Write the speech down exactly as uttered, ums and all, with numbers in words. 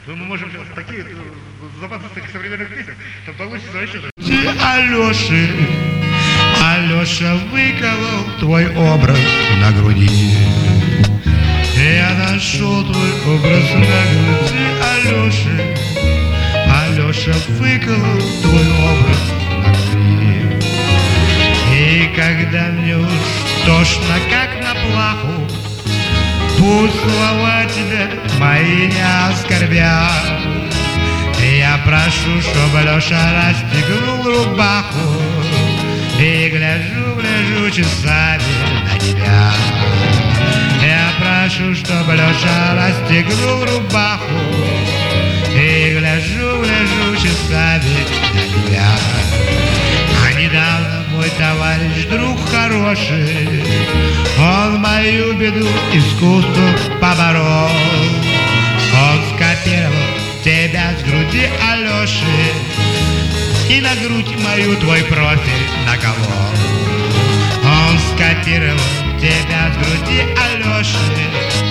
Мы можем сейчас такие запасы таких современных песен, что получится вообще. Алёши, Алёша выколол твой образ на груди. Я нашел твой образ на груди, Алёши, Алёша выколол твой образ на груди. И когда мне уж тошно, как на плаху, пусть слова тебя мои не оскорбят. Я прошу, чтобы Лёша расстегнул рубаху, и гляжу, гляжу часами на тебя. Я прошу, чтобы Лёша расстегнул рубаху, и гляжу, гляжу часами на тебя. А недавно мой товарищ, друг хороший, он мою беду искусством поборол. Он скопировал тебя с груди Алёши и на грудь мою твой профиль наколол. Он скопировал тебя с груди Алёши